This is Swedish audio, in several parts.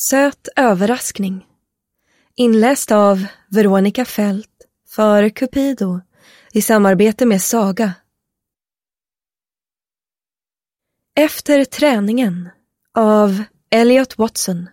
Söt överraskning. Inläst av Veronica Fält för Cupido i samarbete med Saga. Efter träningen av Elliot Watson.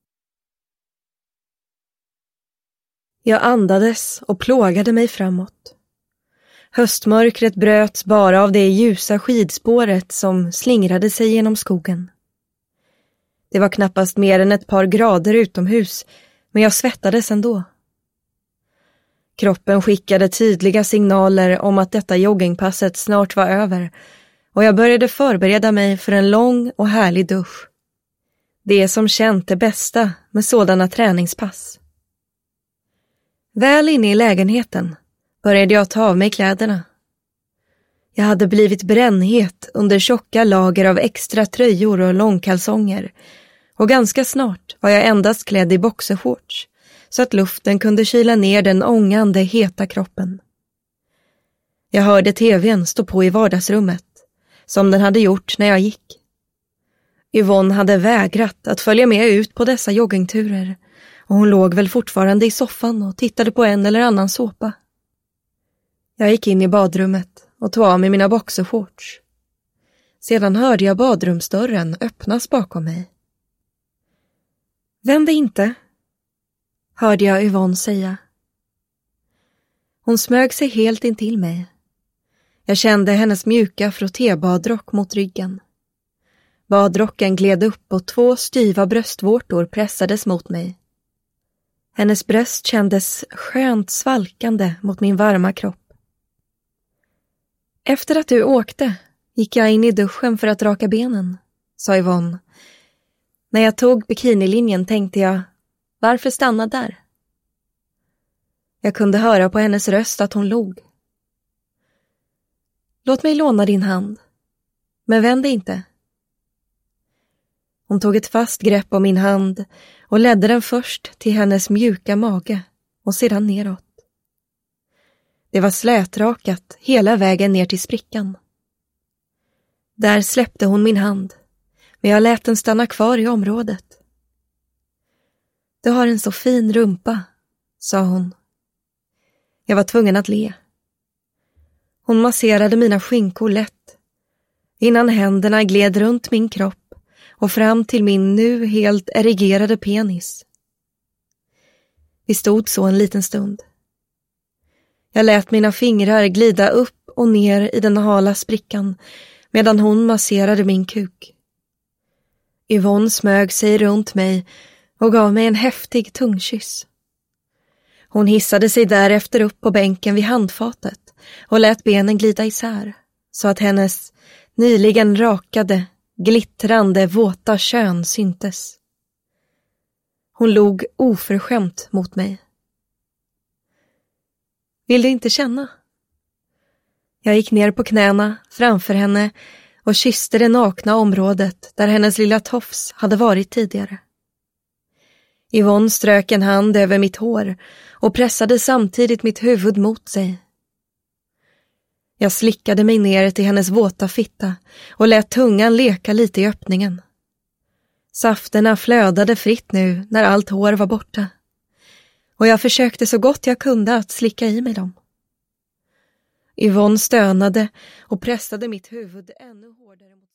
Jag andades och plågade mig framåt. Höstmörkret bröts bara av det ljusa skidspåret som slingrade sig genom skogen. Det var knappast mer än ett par grader utomhus, men jag svettades ändå. Kroppen skickade tydliga signaler om att detta joggingpasset snart var över, och jag började förbereda mig för en lång och härlig dusch. Det som känt det bästa med sådana träningspass. Väl inne i lägenheten började jag ta av mig kläderna. Jag hade blivit brännhet under tjocka lager av extra tröjor och långkalsonger, och ganska snart var jag endast klädd i boxershorts så att luften kunde kyla ner den ångande heta kroppen. Jag hörde tvn stå på i vardagsrummet, som den hade gjort när jag gick. Yvonne hade vägrat att följa med ut på dessa joggingturer, och hon låg väl fortfarande i soffan och tittade på en eller annan såpa. Jag gick in i badrummet och tog av mig mina boxershorts. Sedan hörde jag badrumsdörren öppnas bakom mig. "Vänd dig inte", hörde jag Yvonne säga. Hon smög sig helt intill mig. Jag kände hennes mjuka frottébadrock mot ryggen. Badrocken gled upp och 2 styva bröstvårtor pressades mot mig. Hennes bröst kändes skönt svalkande mot min varma kropp. "Efter att du åkte gick jag in i duschen för att raka benen", sa Yvonne. När jag tog bikinilinjen tänkte jag, varför stanna där? Jag kunde höra på hennes röst att hon log. "Låt mig låna din hand, men vänd dig inte." Hon tog ett fast grepp om min hand och ledde den först till hennes mjuka mage och sedan neråt. Det var slätrakat hela vägen ner till sprickan. Där släppte hon min hand, men jag lät den stanna kvar i området. "Du har en så fin rumpa", sa hon. Jag var tvungen att le. Hon masserade mina skinkor lätt, innan händerna gled runt min kropp och fram till min nu helt erigerade penis. Vi stod så en liten stund. Jag lät mina fingrar glida upp och ner i den hala sprickan medan hon masserade min kuk. Yvonne smög sig runt mig och gav mig en häftig tungkyss. Hon hissade sig därefter upp på bänken vid handfatet och lät benen glida isär så att hennes nyligen rakade, glittrande, våta kön syntes. Hon log oförskämt mot mig. "Vill du inte känna?" Jag gick ner på knäna framför henne och kysste det nakna området där hennes lilla tofs hade varit tidigare. Yvonne strök en hand över mitt hår och pressade samtidigt mitt huvud mot sig. Jag slickade mig ner till hennes våta fitta och lät tungan leka lite i öppningen. Safterna flödade fritt nu när allt hår var borta, och jag försökte så gott jag kunde att slicka i mig dem. Yvonne stönade och pressade mitt huvud ännu hårdare mot